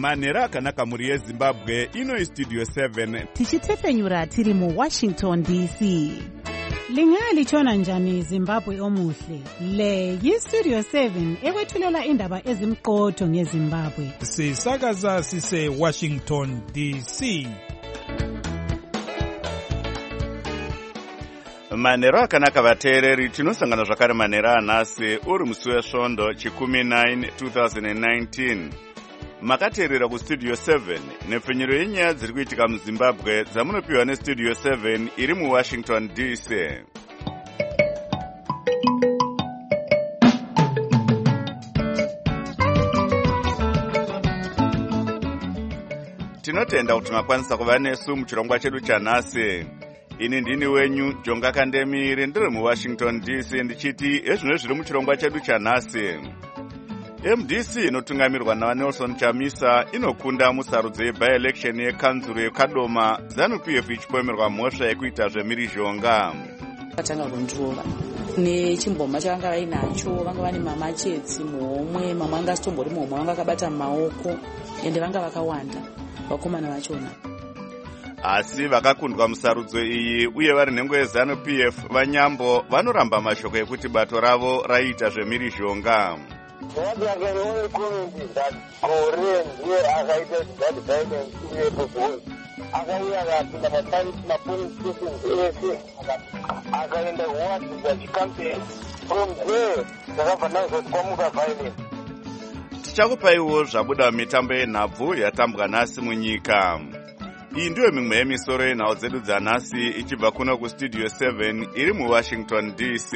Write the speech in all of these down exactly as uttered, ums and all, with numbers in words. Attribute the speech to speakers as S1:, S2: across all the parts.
S1: manhero akanaka mhuri yezimbabwe. Ino Studio seven
S2: tichitefenyura tiri mu Washington D C. Lingalitshona njani Zimbabwe omuhle? Le yi-Studio seven ekwethulela indaba ezimqotho ngeZimbabwe.
S3: Sisakaza sise Washington D C.
S1: manhero akanaka vateereri, tinosangana zvakare manhero anhasi uri musi wesvondo chikumi nine two thousand nineteen. Makateerera kustudio seven nepfenyuro yenyaya dziri kuitika muzimbabwe dzamunopiwa nestudio seven iri muwashington D C. Tinotenda kuti makwanisa kuva nesu muchirongwa chedu chanhasi. Ini ndini wenyu Jonga Kandemire, ndiri muwashington D C, ndichiti ezvino zviri muchirongwa chedu chanhasi. M D C inotungamirwa naNelson Chamisa inokunda musarudzo yebi-election yekanzuro yeKadoma, ZANU-P F ichipomerwa mhosva yekuita zvemhirizhonga.
S4: Katanga kundiroba nechimboma chavanga vainacho, vanga vane mamachetsi muhomwe, mamwe anga asitombori muhomwe, vanga vakabata mumaoko ende vanga vakawanda vakomana vachona.
S1: Asi vakakundwa musarudzo iyi uye vari nhengo yeZANU-P F vanyambo vanoramba mashoko ekuti bato ravo raita zvemhirizhonga.
S5: What are the only communities that Korean here are guided that guidance to the people? Akaya that the Matari police station in the what that campaign from there the government was Komuga violence.
S1: Tichakupaiwo zvabuda mitambo yenhabvu yatambwa nhasi munyika. Iyi ndiyo mimwe yemisoro yenhau dzedu dzanhasi ichibva kuno kustudio seven iri muwashington D C.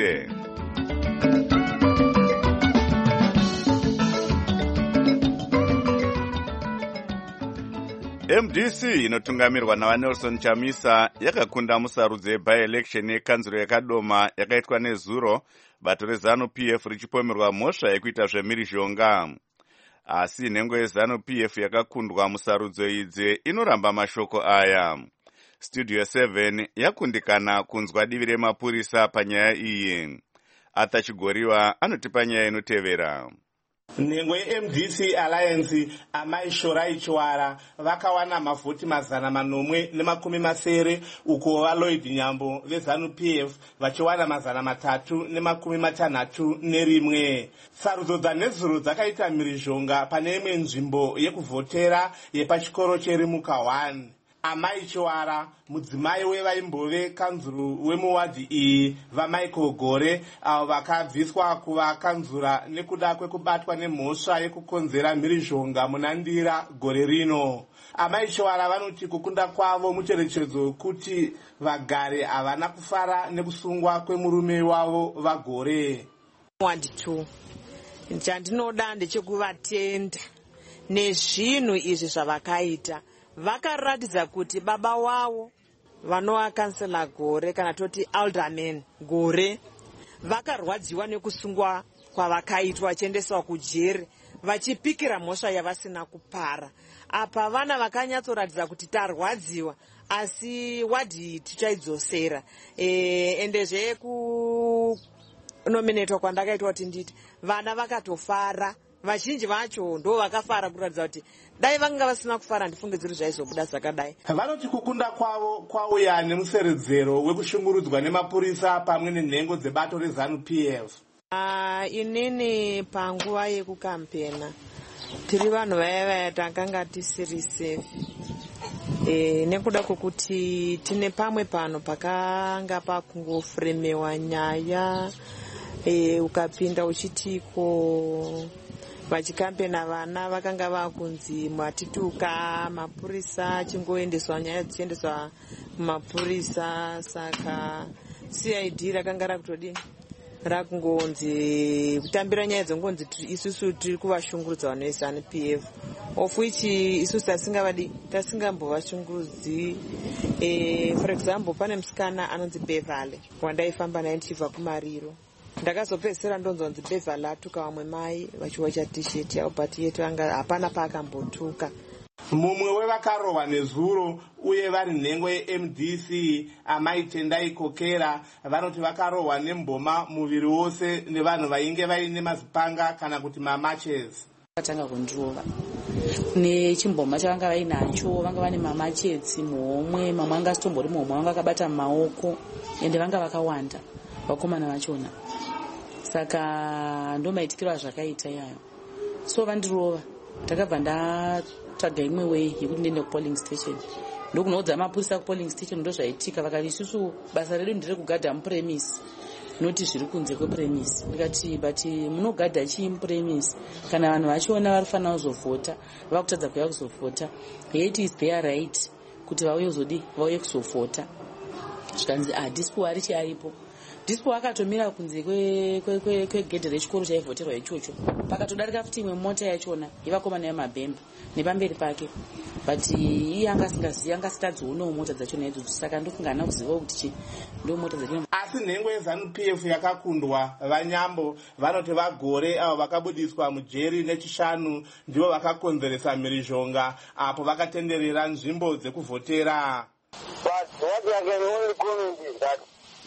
S1: M D C inotungamirwa naNelson Chamisa yakakunda musarudzo yebi-election yekanzuro yeKadoma yakaitwa nezuro, bato reZANU-P F richipomerwa mhosva yekuita zvemhirizhonga. Asi nhengo yeZANU-P F yakakundwa musarudzo idzi inoramba mashoko aya. Studio seven yakundikana kunzwa divi remapurisa panyaya iyi. Atachigoriwa anotipa nyaya inotevera.
S6: Nhengo ye-M D C Alliance Amai Shorai Chwara vakawana mavhoti mazana manomwe nemakumi masere, uko vaLloyd Nyambo veZANU-P F vachiwana mazana matatu nemakumi matanhatu nerimwe. Sarudzo dzanezuro dzakaita mhirizhonga pane imwe nzvimbo yekuvhotera yepachikoro cheRimuka one. Amai Chwara, mudzimai wevaimbove kanzuru wemuwadhi iyi vaMichael Gore, avo vakabviswa kuvakanzura nekuda kwekubatwa nemhosva yekukonzera mhirizhonga munandira gore rino. Amai Chwara vanoti kukunda kwavo mucherechedzo kuti vagare havana kufara nekusungwa kwemurume wavo vaGore.
S7: Wadi two chandinoda ndechekuvatenda nezvinhu izvi zvavakaita. Vakaratidza kuti baba wavo vanova kansela Gore kana toti alderman Gore vakarwadziwa nekusungwa kwavakaitwa vachiendeswa kujeri vachipikira mhosva yavasina kupara. Apa vana vakanyatsoratidza kuti tarwadziwa asi wadhi tichaidzosera. E, endezve kunominetwa kwandakaitwa kuti nditi vana vakatofara. Vazhinji vacho ndo vakafara kuratidza kuti dai vanga vasina kufara ndifunge dziri zvaizobuda zvakadai.
S6: Vanoti kukunda kwavo kwauya nemuseredzero wekushungurudzwa nemapurisa pamwe nenhengo dzebato reZANU-P F.
S7: Uh, inini panguva yekukampena tiri vanhu vaya vaya takanga tisiri safe. E, nekuda kwokuti tine pamwe pano pakanga pakungofremewa nyaya e, ukapinda uchitiko vachikampena vana vakanga vakunzi mwatituka, mapurisa chingoendeswa nyaya dzichiendeswa kumapurisa. Saka C I D rakanga rakutodini rakungonzi kutambira nyaya dzongonzi isusu tiri kuvashungurudza vanhu veZANU-P F, of which isusu tasingavadi tasingambovashungurudzi. E, for example pane musikana anonzi Beverly wandaifamba naye ndichibva kuMariro. Ndakazopedzisira ndonzonzi Beverly atuka vamwe mai vachiwacha t-shirt yavo but yetu anga hapana paakambotuka.
S6: Mumwe wevakarohwa nezuro uye vari nhengo ye-M D C Amai Tendai Kokera vanoti vakarohwa nemboma muviri wose nevanhu vainge vaine mazipanga kana kuti mamatches.
S4: Vakatanga kundiroba nechimboma chavanga vainacho. Vanga vane mama chetsi muhomwe, mama anga asitombori muhomwe, vanga vakabata mumaoko ende vanga vakawanda vakomana vachona. Saka ndo maitikiro azvakaita iyayo. So vandirova ndakabva ndatsvaga imwe way yekuti ndiende kupolling station. Ndokunoudza mapurisa kupolling station ndo zvaitika. Vakati isusu basa redu ndere kugadha mupremise, noti zviri kunze kwepremise. Ndikati but munogadha chii mupremise? Kana vanhu vachiona varifanira kuzovhota vakutadza kuuya kuzovhota, it is their right kuti vauye kuzodi vauye kuzovhota. Zvikanzi ah dispo harichi aripo. Dispo akatomira kunze kwegedhe rechikoro chaivhoterwa ichocho. Pakatodarika futi imwe mota yachona yevakomana vemabhemba nepamberi pake, but iye anga asingazivi, anga asitadzionawo mota dzachona idzodzo. Saka ndofunga hana kuzivawo kuti chi ndo mota dzachona.
S6: Asi nhengo yeZANU P F yakakundwa. Vanyambo vanoti vagore avo vakabudiswa mujeri nechishanu ndivo vakakonzeresa mhirizhonga apo vakatenderera nzvimbo dzekuvhotera.
S5: But what I can only comment is that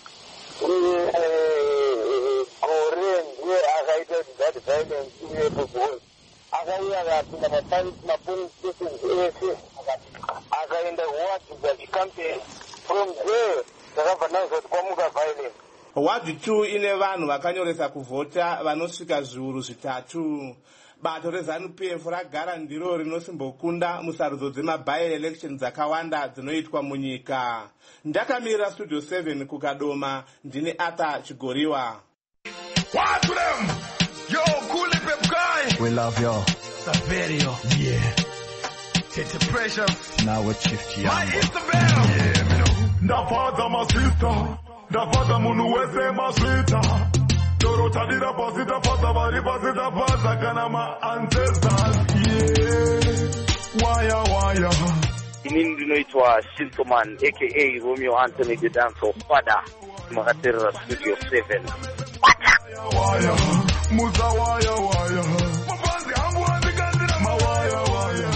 S5: Korean ndiye akaita that violence iye because akauya akapinda mapolice stations ese akaenda kuwadzidza chicampaign. From there takabva ndazoti kwamuka violence.
S6: Wadi two ine vanhu vakanyoresa kuvhota vanosvika zviuru zvitatu. Bato reZANU P F ragara ndiro rinosimbokunda musarudzo dzema-by-elections dzakawanda dzinoitwa munyika. Ndakamirira Studio seven kukadoma, ndine Arthur Chigoriwa.
S8: What to them? Yo, cool pep guy. We love you. Saverio. Yeah. Take the pressure. Now we're Chief Chiambo. My Isabel. Yeah, me know. Ndafada my sister. Ndafada munu wese my sweeter. Dorota dida pasita pasa bari pasita pasa kana ma ancestors. Yeah. Waya waya.
S9: Inini ndinoitwa Shintoman aka Romeo Anthony the Dancer Father. Makaterera Studio seven.
S8: Waya muza waya waya. Mabanzi hangu andigandira mawaya waya.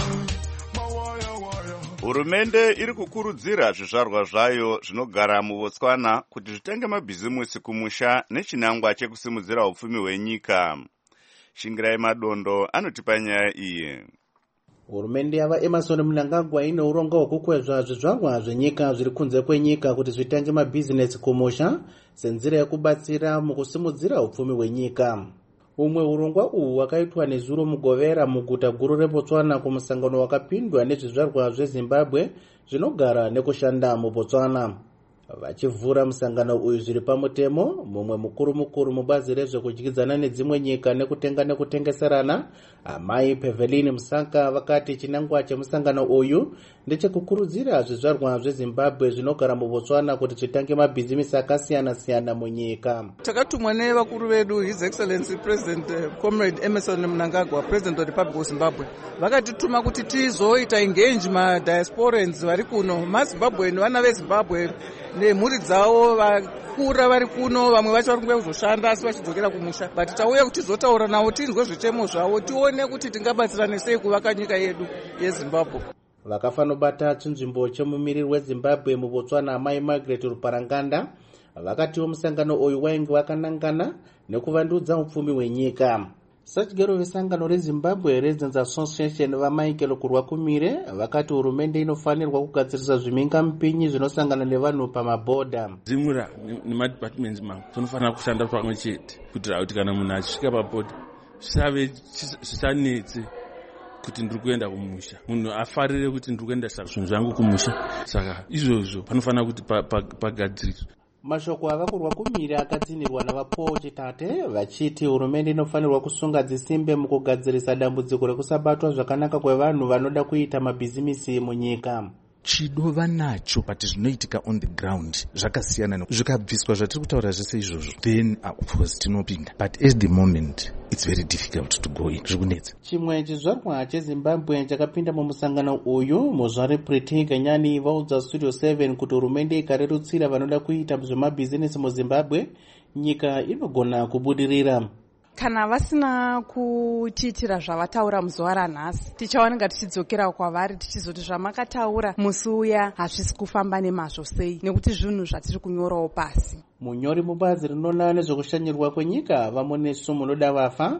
S8: Mawaya waya.
S1: Hurumende iri kukurudzira zvizvarwa zvayo zvinogara muBotswana kuti zvitenge mabhizimusi kumusha nechinangwa chekusimudzira upfumi hwenyika. Shingirai Madondo anotipa nyaya iyi.
S10: Hurumende yava Emerson Mnangagwa ine urongo hwekukwezva zvizvarwa zvenyika zviri kunze kwenyika kuti zvitange mabhizinesi kumusha senzira yekubatsira mukusimudzira upfumi hwenyika. Umwe urongwa uhu wakaitwa nezuro mugovera muguta guru reBotswana kumusangano wakapindwa nezvizvarwa zveZimbabwe zvinogara nekushanda muBotswana. Vachivhura musangano uyu zviri pamutemo, mumwe mukuru mukuru mubazi rezvekudyidzana nedzimwe nyika nekutenga nekutengeserana, Amai Pevelini Musaka vakati chinangwa chemusangano uyu ndechekukurudzira zvizvarwa zveZimbabwe zvinogara muBotswana kuti chitange mabhizimisi akasiyana siyana munyika.
S11: Takatumwa nevakuru vedu His Excellency President uh, Comrade Emerson Mnangagwa, President of the Republic of Zimbabwe, vakatituma kuti tizoita engage madiasporans vari kuno, maZimbabweni, vana veZimbabwe nemhuri dzavo vakura vari kuno, vamwe vacho vari kunge kuzoshanda asi vachidzokera kumusha, but tauya kuti tizotaura navo tinzwe zvitemo zvavo tione kuti tingabatsirane sei kuvaka nyika yedu yeZimbabwe.
S10: Vakafanobata chinzvimbo chemumiriri weZimbabwe muBotswana Amai Margaret Ruparanganda vakatiwo musangano uyu wainge wakanangana nekuvandudza upfumi hwenyika. Sachigero vesangano reZimbabwe Residents Association vaMichael Kurwakumire vakati hurumende inofanirwa kugadzirisa zvimhingamupinyi zvinosangana nevanhu pamabhodha.
S12: Zimura nemadepartments mangu tinofanira kushanda pamwe chete kuitira kuti kana munhu achisvika pabhodha zvisave zvisanetse kuti ndiri kuenda kumusha, munhu afarire kuti ndiri kuendesa zvinhu zvangu kumusha. Saka izvozvo panofanira kuti pagadziriswe.
S10: Mashoko avakurwakumira akatsinirwa navaPaul Chitate vachiti hurumende inofanirwa kusunga dzisimbe mukugadzirisa dambudziko rekusabatwa zvakanaka kwevanhu vanoda kuita mabhizimisi munyika.
S13: Chidova nacho but zvinoitika on the ground zvakasiyana, zvikabviswa zvatiri kutaura zvese izvozvo then uh, of course tinopinda, but at the moment it's very difficult to go in. Zvikunetsa.
S10: Chimwe chizvarwa cheZimbabwe chakapinda mumusangano uyu, muzvari Pretty Ganyani vaudza Studio seven kuti hurumende ikarerutsira vanoda kuita zvemabhizinesi muZimbabwe nyika inogona kubudirira.
S14: Kana vasina kutiitira zvavataura muzuva ranhasi, tichaoneka tichidzokera kwavari tichizoti zvamakataura musi uya hazvisi kufamba nemazvo sei, nekuti zvinhu zvatiri kunyorawo pasi.
S10: Munyori mubazi rinoona nezvekushanyirwa kwenyika vaMonesu Munoda Vafa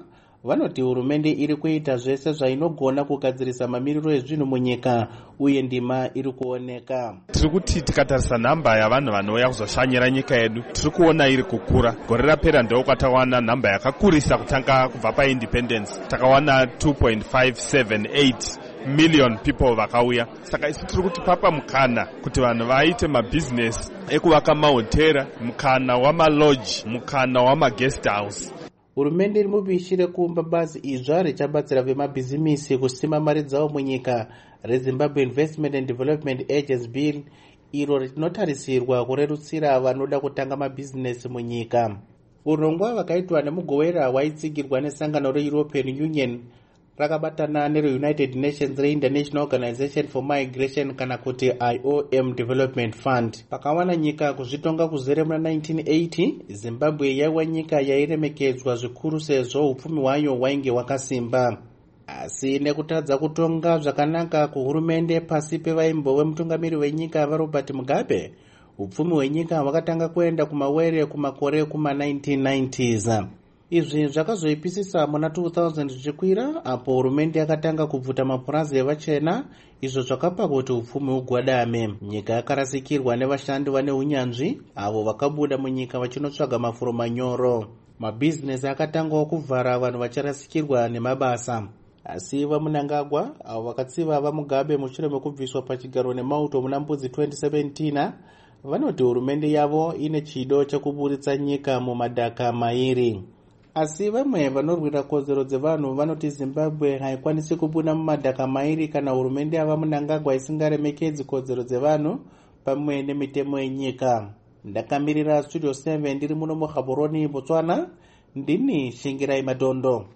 S10: vanoti hurumende iri kuita zvese zvainogona kugadzirisa mamiriro ezvinhu munyika uye ndima iri kuoneka.
S15: Tiri kuti tikatarisa nhamba yavanhu vanouya kuzoshanyira nyika yedu tiri kuona iri kukura. Gore rapera ndokwatawana nhamba yakakurisa kutanga kubva paindependence, takawana two point five seven eight million people vakauya. Saka isi tiri kuti papa mukana kuti vanhu vaite mabhizinesi ekuvaka mahotera, mukana wamaloji, mukana wamaguest house.
S10: Hurumende iri mubishi rekuumba bazi idzva richabatsira vemabhizimisi kusima mari dzavo munyika reZimbabwe Investment and Development Agency Bill, iro rinotarisirwa kurerutsira vanoda kutanga mabhizinesi munyika. Urongwa hwakaitwa nemugowera waitsigirwa nesangano reEuropean Union rakabatana nereUnited Nations reInternational Organization for Migration kana kuti I O M Development Fund. Pakawana nyika kuzvitonga kuzere muna nineteen eighty, Zimbabwe yaiwa nyika yairemekedzwa zvikuru sezvo upfumi hwayo hwainge hwakasimba. Asi nekutadza kutonga zvakanaka kuhurumende pasi pevaimbowe mutungamiri wenyika vaRobert Mugabe, upfumi hwenyika hwakatanga kuenda kumawere kumakore kuma nineteen nineties. Izvi zvakazoipisisa muna two thousand zvichikwira apo hurumende yakatanga kubvuta mapurazi evachena, izvo zvakapa kuti upfumi hugwadame. Nyika yakarasikirwa nevashandi vane unyanzvi avo vakabuda munyika vachinotsvaga mafuro manyoro. Mabhizinesi akatangawo kuvhara vanhu vacharasikirwa nemabasa. Asi vaMnangagwa avo vakatsiva vaMugabe mushure mekubviswa pachigaro nemauto muna mbudzi twenty seventeen vanoti hurumende yavo ine chido chekuburitsa nyika mumadhaka mairi. Asi vamwe vanorwira kodzero dzevanhu vanoti Zimbabwe haikwanisi kubuda mumadhaka mairi kana hurumende yavaMnangagwa isingaremekedzi kodzero dzevanhu pamwe nemitemo yenyika. Ndakamirira Studio seven ndiri muno muGaborone, Botswana, ndini Shingirai Madondo.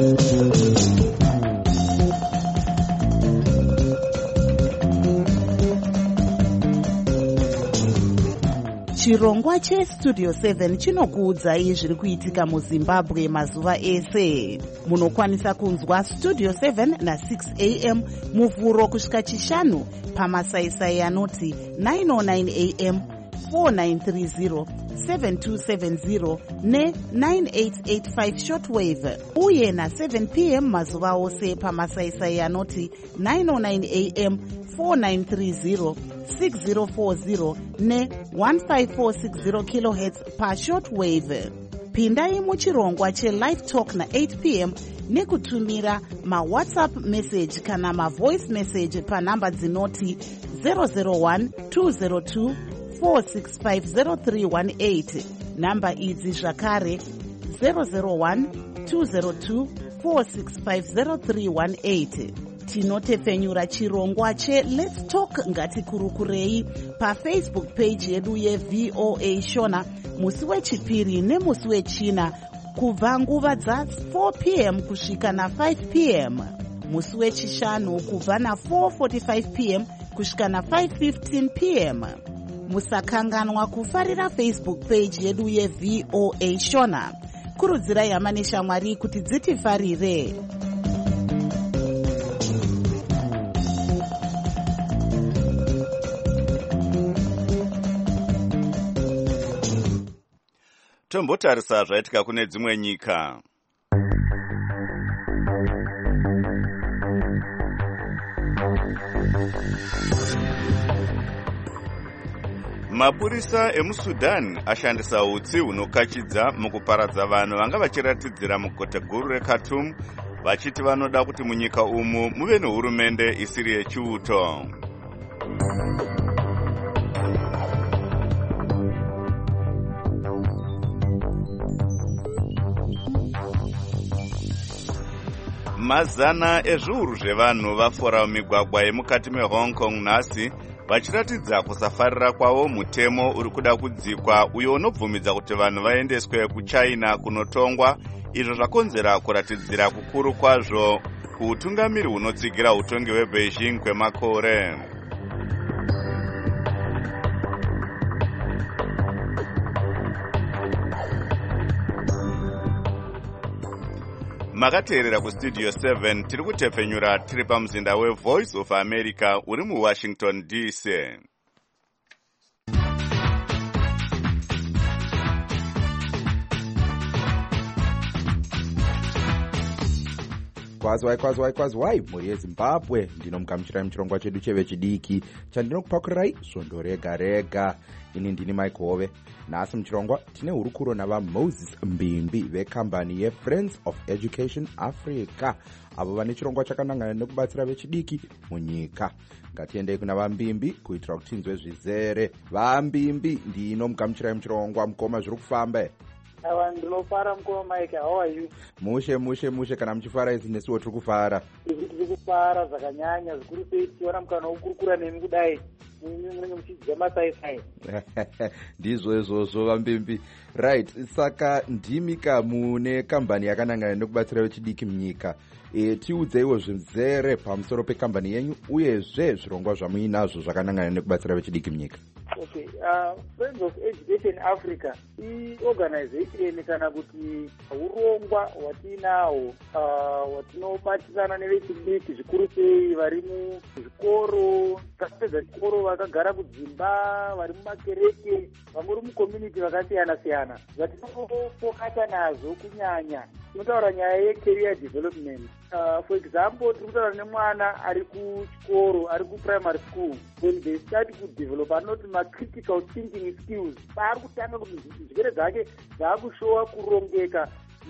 S16: Chirongwa cheStudio seven chinokuudzai zviri kuitika muZimbabwe mazuva ese. Munokwanisa kunzwa Studio seven na six a m muvhuro kusvika chishanu pamasaisai anoti nine oh nine a m, four nine three zero, seven two seven zero ne nine eight eight five shortwave, uye na seven p m mazuva ose pamasaisai anoti nine oh nine a m, four nine three zero, six zero four zero ne one five four six zero kilohertz pa shortwave. Pindai muchirongwa cheLive Talk na eight p m nekutumira maWhatsApp message kana mavoice message pa namba dzinoti zero zero one two zero two four six five zero three one eight. Namba idzi zvakare zero zero one two zero two four six five zero three one eight. Tinotepfenyura chirongwa che Let's Talk ngatikurukurei pa Facebook page yedu ye V O A Shona musi wechipiri nemusi wechina kubva nguva dza four p m kusvika na five p m, musi wechishanu kubva na four forty-five p m kusvika na five fifteen p m. Musakanganwa kufarira Facebook page yedu ye V O A Shona. Kurudzirai hama neshamwari kuti dzitifarire.
S1: Tombotarisa zvaitika kune dzimwe nyika. Mapurisa emuSudan ashandisa utsi hunokachidza mukuparadza vanhu vanga vachiratidzira muguta guru reKhartoum vachiti vanoda kuti munyika umu muve nehurumende isiri yechiuto. Mazana ezviuru zvevanhu vafora mumigwagwa yemukati meHong Kong nhasi vachiratidza kusafarira kwavo mutemo uri kuda kudzikwa uyo unobvumidza kuti vanhu vaendeswe kuChina kunotongwa, izvo zvakonzera kuratidzira kukuru kwazvo kuutungamiri hunotsigira utongi hweBeijing kwemakore. Makateerera kuStudio seven tiri kutepfenyura tiri pamuzinda weVoice of America uri muWashington D C.
S17: waikwazi waikwazi waikwazi wai mhuri yezimbabwe ndinomugamuchirai muchirongwa chedu chevechidiki chandinokupakurirai svondo rega rega. ini ndini Mike Hove. Nhasi muchirongwa tine hurukuro navaMoses Mbimbi vekambani yeFriends of Education Africa, avo vane chirongwa chakanangana nekubatsira vechidiki munyika. Ngatiendei kuna vaMbimbi kuitira kuti tinzwe zvizere. VaMbimbi ndinomugamuchirai muchirongwa, mukoma zviri kufamba.
S5: Awa ndinofara mukoma Mike, how are you?
S17: Mushe mushe mushe, kana muchifara idzi nesiwo tiri kufara.
S5: Izi tiri kufara zvakanyanya, zvikuru sei tichiona mukana wokurukura nemi kudai munenge muchidzidza masaisai.
S17: Ndizvo izvozvo vaMbimbi. Right, saka ndimika mune kambani yakanangana nekubatsira vechidiki munyika. E, tiudzeiwo zvizere pamusoro pekambani yenyu uyezve zvirongwa zvamuinazvo zvakanangana nekubatsira vechidiki munyika.
S5: Okay, uh, Friends of Education Africa iorganization kana kuti urongwa hwatinawo uh, hwatinobatsirana nevechidiki zvikuru sei vari muzvikoro, vakapedza chikoro vakagara kudzimba, vari mumakereke, vamwe uri mucommunity vakasiyana siyana. Zvatinofokata nazvo kunyanya tinotaura nyaya yecareer development. Uh, for example, tiri kutaura nemwana ari kuchikoro, ari kuprimary school, when they start kudevelop anoti macritical thinking skills, paari kutanga kuti njere dzake dzaakushowa kurongeka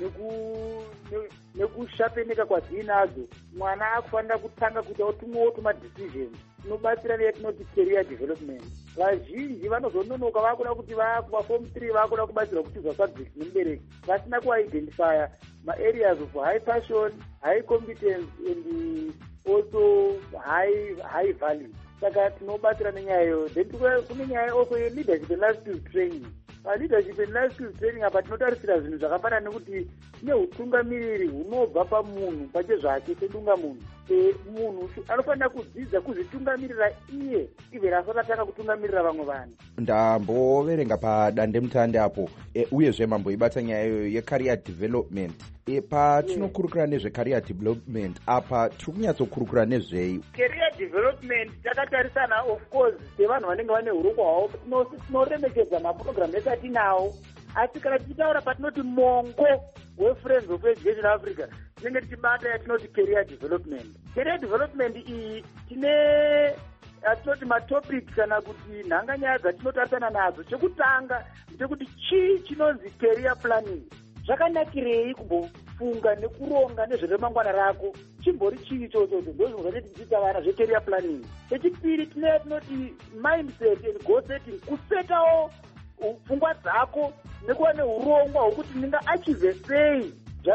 S5: nekushapeneka kwadzinadzo, mwana akufanira kutanga kuitawo tumwewo tumadecisions tinobatsira neyatinoti career development. Vazhinji vanozononoka vakuda kuti vakuva form three vakuda kubatsirwa kuchizwa subject nemubereki vasina kuidentifya ma-areas of high passion, high competence and also high high value. Saka tinobatsira nenyayo. Then kune nyaya also ye-leadership and life skills training. Leadership and life skills training apa tinotarisira zvinhu zvakafanana nekuti tine utungamiriri hunobva pamunhu pache zvake sedunga munhu. E, munhu anofanira kudzidza kuzvitungamirira iye even asati atanga kutungamirira vamwe vanhu.
S17: Ndamboverenga padandemutande apo e, uyezve mamboibata nyaya iyoyo yecareer development. E, patinokurukura nezvecareer development apa tiri kunyatsokurukura nezvei?
S5: Career development takatarisana of course sevanhu vanenge vane urongwa hwavo, tinoremekedza maprogram ese atinawo, asi kana tichitaura patinoti mongo weFriends of Education Africa tinenge tichibata yatinoti career development. Career development iyi tine atinoti matopic kana kuti nhanganyaya dzatinotarisana nadzo. Chekutanga ndechekuti chii chinonzi career planning. Zvakanakirei kumbofunga nekuronga nezveremangwana rako? Chimbori chii chochocho? Ndozvinhu zvatichiita vana zvecareer planning. Chechipiri tine yatinoti mindset and goal setting, kusetawo pfungwa dzako nekuva neurongwa hwokuti ndingaachivhe sei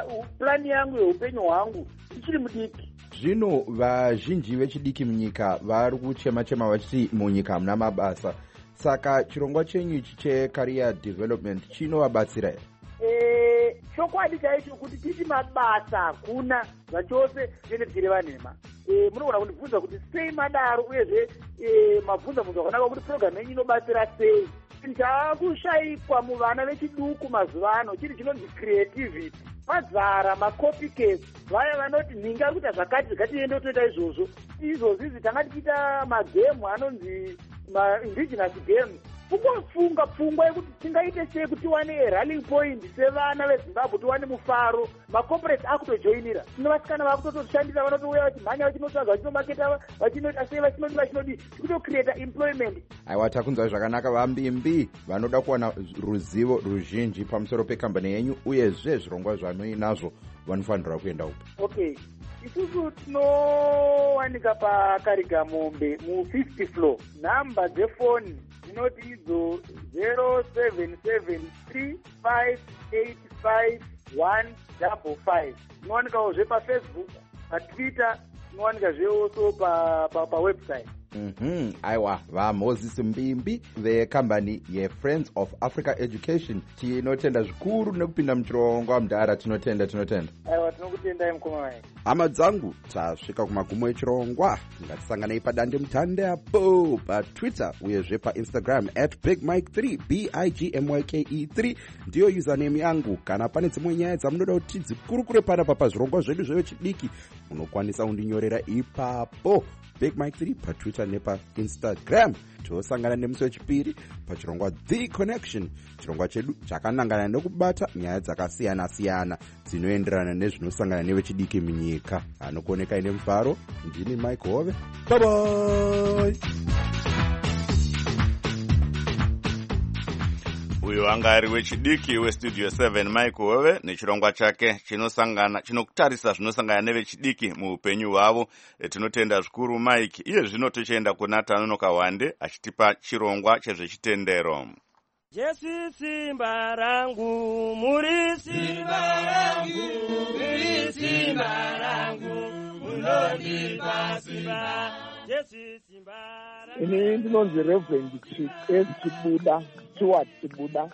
S5: plani yangu yeupenyu hwangu ndichiri mudiki.
S17: Zvino vazhinji vechidiki munyika vari kuchema chema vachiti munyika hamuna mabasa, saka chirongwa chenyu ichi checareer development chinovabatsira here?
S5: Eh, chokwadi chaicho kuti titi mabasa hakuna zvachose tinenge tichireva nhema. Eh, munogona kundibvunza kuti sei madaro uyezve eh, mabvunza bvunza kwakanaka kuti program yenyu inobatsira sei. Chaakushayikwa muvana vechiduku mazuva ano chiri chinonzi creativity. Mazara macopycats, vaya vanoti nhingi ari kuita zvakati zvakatiende toita izvozvo. Izvozvi izvi tanga tichiita magemu anonzi ma-indigenous game. Kungofunga pfungwa yekuti tingaite sei kuti tiwane rallying point sevana veZimbabwe, tiwane mufaro. Macorporate akutojoinira, tine vasikana vakutotoshandisa vanotouya vachimhanya vachinotsvaga vachinomaketa vachinoita sei vachinodi vachinodi tikutocreata employment.
S17: Aiwa, takunzwai zvakanaka vaMbimbi. Vanoda kuwana ruzivo ruzhinji pamusoro pekambani yenyu uyezve zvirongwa zvanoinazvo vanofanira kuenda upo.
S5: Okay, isusu tinowanika paKarigamombe mu-fifty floor. Nhamba dzefoni dzinoti idzo zero seven seven three five eight five one five five. Tinowanikawo zve paFacebook, paTwitter, tinowanika zveoso pawebsite.
S17: Mhm, aiwa, vaMoses Mbimbi vekambani yeFriends of Africa Education. Tinotenda zvikuru nekupinda muchirongwa mudhara, tinotenda tinotenda.
S5: Aiwa, tinokutendai mukoma waye.
S17: Hama dzangu, tasvika kumagumo echirongwa. Ngatisanganei padande mutande apo paTwitter uyezve paInstagram at big mike three b i g m y k e three ndiyo username yangu. Kana pane dzimwe nyaya dzamunoda kuti dzikurukure panapa pazvirongwa zvedu zvevechidiki, munokwanisa kundinyorera ipapo. Big Mike three paTwitter patwitter nepainstagram. Tosangana nemusi wechipiri pachirongwa The Connection, chirongwa chedu chakanangana nekubata nyaya dzakasiyana-siyana dzinoenderana nezvinosangana nevechidiki munyika. Anokuoneka ine mufaro, ndini Mike Hove. Bye bye.
S1: Uyo anga ari wechidiki westudio seven Mike Hove nechirongwa chake chinosangana chinokutarisa zvinosangana nevechidiki muupenyu hwavo. Tinotenda zvikuru Mike. Iye zvino tochienda kuna Tanonoka Wande achitipa chirongwa chezvechitendero.
S18: Jesu simba rangu, muri simba rangu, muri simba rangu, munondipa simba. Jesu simba rangu.
S19: Ini ndinonzi Reverend S. Chibuda, Stuart Chibuda.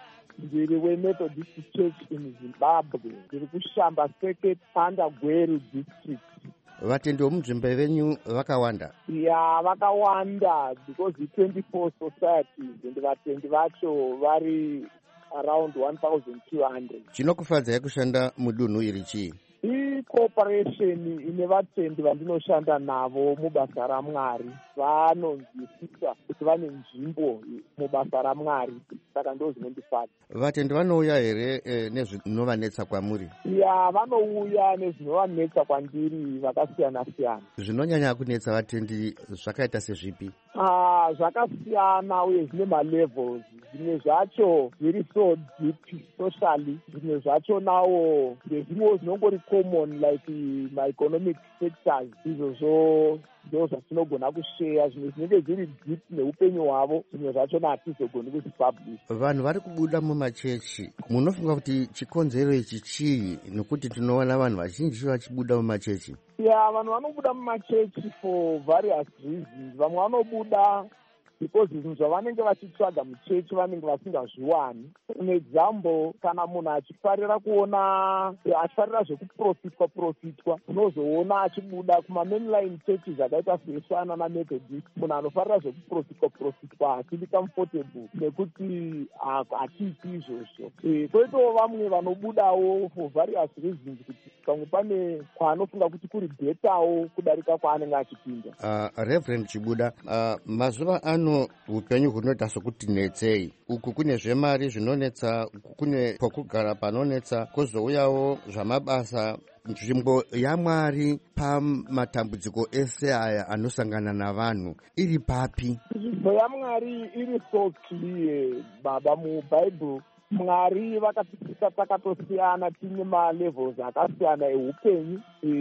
S19: Ndiri weMethodist Church in Zimbabwe. Ndiri kushamba Circuit under Gweru District.
S20: Vatendi vomunzvimbo venyu vakawanda?
S19: Ya, vakawanda because the twenty-four societies and vatendi vacho vari around one thousand two hundred.
S20: Chinokufadzai kushanda mudunhu iri chii?
S19: I-cooperation ine vatendi vandinoshanda navo mubasa raMwari vanonzwisisa kuti vane nzvimbo mubasa raMwari, saka ndo zvinondifadza.
S20: Vatendi vanouya here eh, nezvinovanetsa kwamuri?
S19: Ya, vanouya nezvinovanetsa kwandiri vakasiyana-siyana.
S20: Zvinonyanya kunetsa vatendi zvakaita sezvipi?
S19: Ah, zvakasiyana uye zvine malevels. Zvimwe zvacho zviri so deep socially, zvimwe zvacho nawo ndezvimwe zvinongori common like my economic sectors. Izvozvo ndo zvatinogona kusheya, zvimwe zvinenge zviri deep neupenyu hwavo, zvimwe zvacho natizogoni kuzipublish.
S20: Vanhu vari kubuda mumachechi, munofunga kuti chikonzero ichi chii? Nokuti tinoona vanhu vazhinji vachibuda mumachechi.
S19: Ya, vanhu vanobuda mumachechi for various reasons. Vamwe vanobuda because zvinhu zvavanenge vachitsvaga muchechi vanenge vasingazviwani. An example, kana munhu achifarira kuona achifarira zvekuprofitwa profitwa, unozoona achibuda kuma-mainline churches akaita seSwana naMethodist. Munhu anofarira zvekuprofitwa profitwa hasili comfortable nekuti hachiiti izvozvo. Koitawo vamwe vanobudawo for various reasons, kuti pamwe pane kwaanofunga kuti kuri bhetawo kudarika kwaanenge achipinda.
S20: Uh, Reverend Chibuda, uh, mazuva ano upenyu hunoita sokuti netsei. Uku kune zvemari zvinonetsa, kune pokugara panonetsa, kwozouyawo zvamabasa. Nzvimbo yaMwari pamatambudziko ese aya anosangana navanhu iri papi?
S19: Nzvimbo yaMwari iri so clear, baba. MuBhayibheri Mwari vakatitsika takatosiyana, tine malevels akasiyana eupenyu.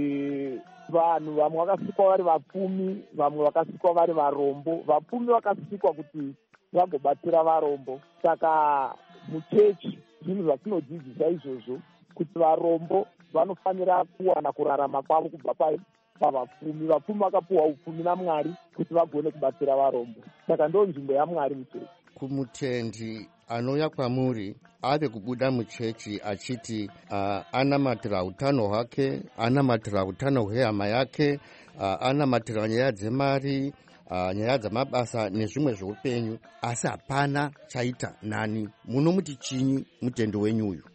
S19: E, vanhu vamwe vakasikwa vari vapfumi, vamwe vakasikwa vari varombo. Vapfumi vakasikwa kuti vagobatsira varombo. Saka muchechi zvinhu zvatinodzidzisa izvozvo, kuti varombo vanofanira kuwana kurarama kwavo kubva pavapfumi. Vapfumi vakapuwa upfumi naMwari kuti vagone kubatsira varombo. Saka ndo nzvimbo yaMwari muchechi.
S20: Kumutendi anouya kwamuri ave kubuda muchechi achiti uh, anamatira utano hwake, anamatira utano hwehama yake, uh, anamatira nyaya dzemari, uh, nyaya dzamabasa nezvimwe zveupenyu, asi hapana chaita nani. Munomuti chinyi mutendi wenyu uyu?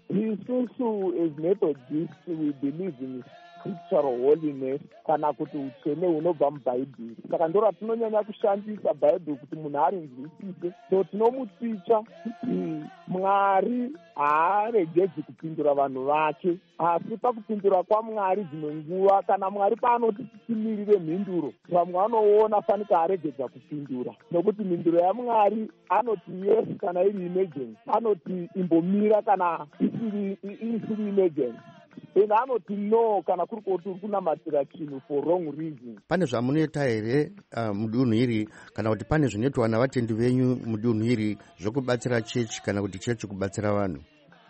S19: Isusu as Methodists we believe in scriptural holiness, kana kuti utsvene hunobva muBhaibheri. Saka ndo ratinonyanya kushandisa Bhaibheri kuti munhu arinzwisise. So tinomutsicha kuti Mwari haaregedzi kupindura vanhu vake, asi pakupindura kwaMwari dzimwe nguva kana Mwari paanoti timirire mhinduro, vamwe vanoona fanika aregedza kupindura, nokuti mhinduro yaMwari anoti yes kana iri emergency, anoti imbomira kana isiri isiri emergency. Ena anoti no kana kuri kuti uri kunamatira chinhu for wrong reason.
S20: Pane zvamunoita here uh, mudunhu iri, kana kuti pane zvinoitwa navatendi venyu mudunhu iri zvokubatsira chechi kana kuti chechi kubatsira vanhu?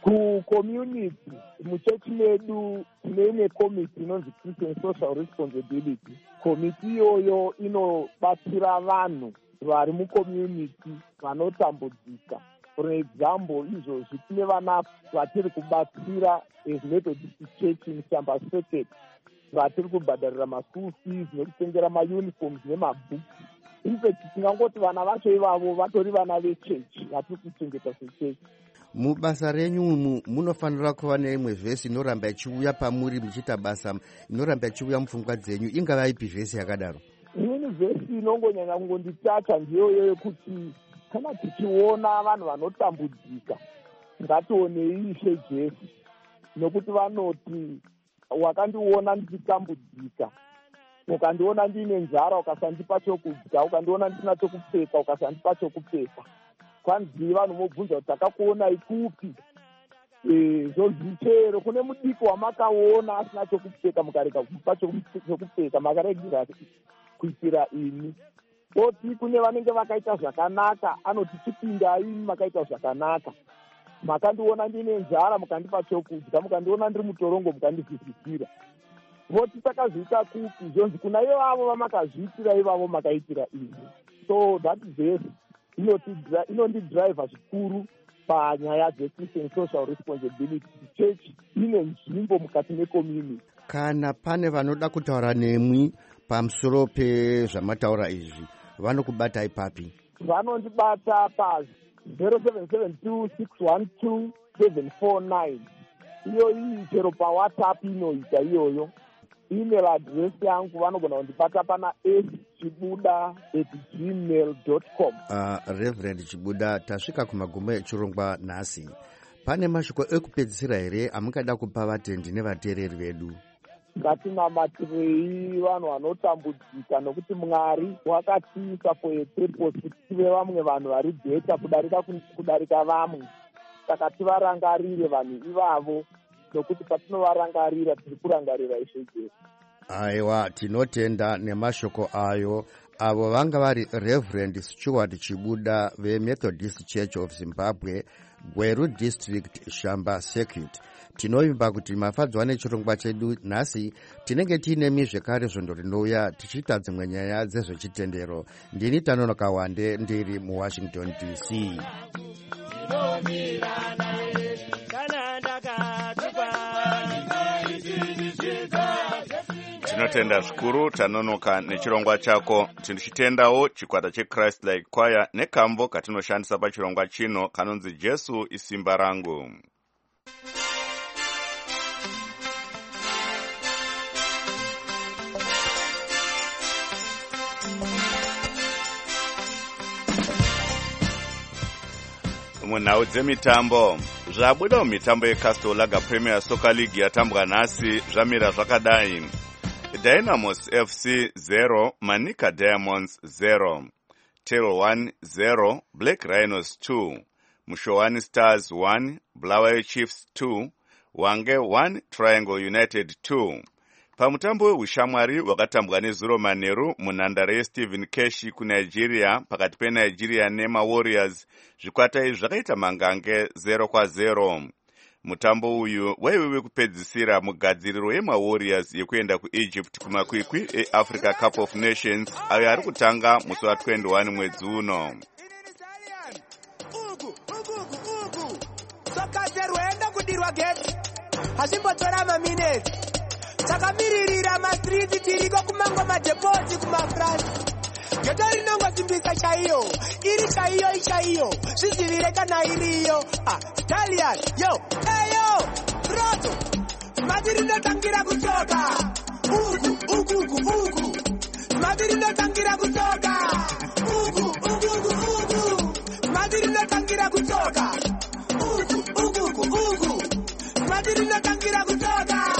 S19: Kucommunity muchechi medu tine imwe komiti inonzi Christian Social Responsibility. Komiti iyoyo inobatsira vanhu vari mucommunity vanotambudzika. For example, izvozvi tine vana vatiri kubatsira as Methodist Church in Shamba Circuit, vatiri kubhadharira maschool fees nekutengera mauniforms nemabhuku. In fact, tingangoti vana vacho ivavo vatori vana vechechi vatiri kuchengeta sechechi.
S20: Mubasa renyu umu munofanira kuva neimwe vhesi inoramba ichiuya pamuri muchiita basa, inoramba ichiuya mupfungwa dzenyu. Ingava ipi vhesi yakadaro?
S19: Imweni then vhesi inongonyanya kungonditacha ndiyoyo yekuti kana tichiona vanhu vanotambudzika ngationei Ishe Jesu, nokuti vanoti wakandiona ndichitambudzika, ukandiona ndine nzara ukasandipa chokudya, ukandiona ndina chokupfeka ukasandipa chokupfeka. Kwanzi vanhu mobvunza kuti takakuonai kupi? Zvonzi chero kune mudiki wamakaona asina chokupfeka mukarega kupa chokupfeka, makaregera kuitira ini. Oti kune vanenge vakaita zvakanaka, anoti chipindai makaita zvakanaka. Makandiona ndine nzara mukandipa chokudya, mukandiona ndiri mutorongo mukandizvisisira. Voti takazviita kupi? Zvonzi kuna ivavo vamakazviitira ivavo makaitira ini. So that verse inondidriva zvikuru panyaya dzeChristian social responsibility. Church ine nzvimbo mukati mecommunity.
S20: Kana pane vanoda kutaura nemwi pamusoro pezvamataura izvi, vanokubata ipapi?
S19: Vanondibata pa zero seven seven two six one two seven four nine. Iyo iyi chero pa WhatsApp inoita iyoyo. Email address yangu vanogona kundibata pana s chibuda at gmail dot com.
S20: Uh, Reverend Chibuda, tasvika kumagumo echirongwa nhasi. Pane mashoko ekupedzisira here amungada kupa vatendi nevateereri vedu?
S19: Ngatinamatirei vanhu vanotambudzika, nokuti Mwari wakatiisa for a purpose kuti tive vamwe vanhu vari bheta kudarika kudarika vamwe. Saka tivarangarire vanhu ivavo, nokuti patinovarangarira tiri kurangarira Ishe Jesu.
S20: Aiwa, tinotenda nemashoko ayo. Avo vanga vari Reverend Stuart Chibuda veMethodist Church of Zimbabwe, Gweru District, Shamba Circuit. Tinovimba kuti mafadzwa nechirongwa chedu nhasi. Tinenge tiine mizvekare zvondo rinouya tichiita dzimwe nyaya dzezvechitendero. Ndini Tanonoka Wande ndiri muWashington D C.
S1: Tinotenda zvikuru Tanonoka nechirongwa chako. Tichitendawo chikwata cheChrist Like Choir nekambo katinoshandisa pachirongwa chino kanonzi Jesu isimba rangu. Munhau dzemitambo, zvabuda mumitambo yeCastle Lager Premier Soccer League yatambwa nhasi zvamira zvakadai. Dynamos F C zero, Manica Diamonds zero, Tail one zero, Black Rhinos two, Mushowani Stars one, Bulawayo Chiefs two, Wange one, Triangle United two. Pamutambo wehushamwari wakatambwa neZuro Maneru munhandare yeStephen Keshi kuNigeria pakati peNigeria nemaWarriors, zvikwata izvi zvakaita mangange zero kwa zero. Mutambo uyu waive wekupedzisira mugadziriro yemaWarriors yekuenda kuEgypt kumakwikwi eAfrica Cup of Nations ayo ari kutanga musi wa twenty-one mwedzi uno.
S21: Sokaterwenda kudirwa gate hachimbotora maminutes takamiririra mastriti tiriko kumango madepoti kumafrance geto rinongosimbisa chaiyo iri chaiyo ichaiyo zvizivire kana iriyo ah, Italian yo eyo roto mati rinotangira kutoka uku uku uku uku mati rinotangira kutoka uku uku uku uku mati rinotangira kutoka uku uku uku uku mati rinotangira kutoka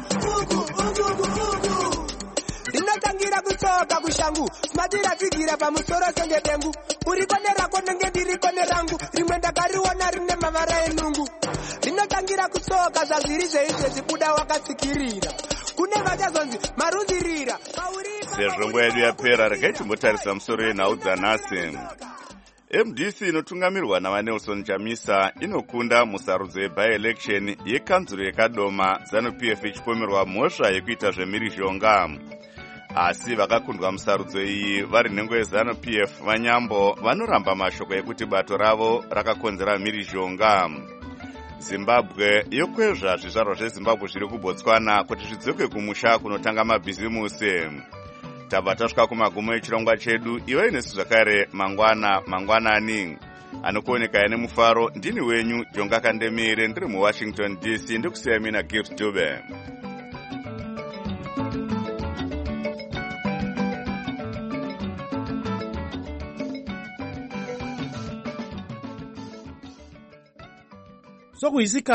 S21: rinotangira kutoka kushangu matira tigira pamusoro senge dengu uri kone rako nenge ndiri kone rangu rimwe ndakariona rine mavara enungu rinotangira kutoka zvazviri zveizve zibuda wakatsikirira kune vachazonzi maruzirira
S1: sezvo nguva yedu yapera regai timbotarisa musoro yenhau dzanhasi. M D C inotungamirwa navaNelson Chamisa inokunda musarudzo yeby-election yekanzuro yekadoma ZANU-P F ichipomerwa mhosva yekuita zvemhirizhonga. Asi vakakundwa musarudzo iyi vari nhengo yeZANU-P F vanyambo vanoramba mashoko ekuti bato ravo rakakonzera mhirizhonga. Zimbabwe yokwezva zvizvarwa zveZimbabwe zviri kuBotswana kuti zvidzoke kumusha kunotanga mabhizimusi. Tabva tasvika kumagumo echirongwa chedu. Iwe nesu zvakare mangwana mangwanani anokuoneka nemufaro. Ndini wenyu Jonga Kandemire ndiri muWashington D C ndikusiya mina Gift Dube.
S3: sokuyisikhathi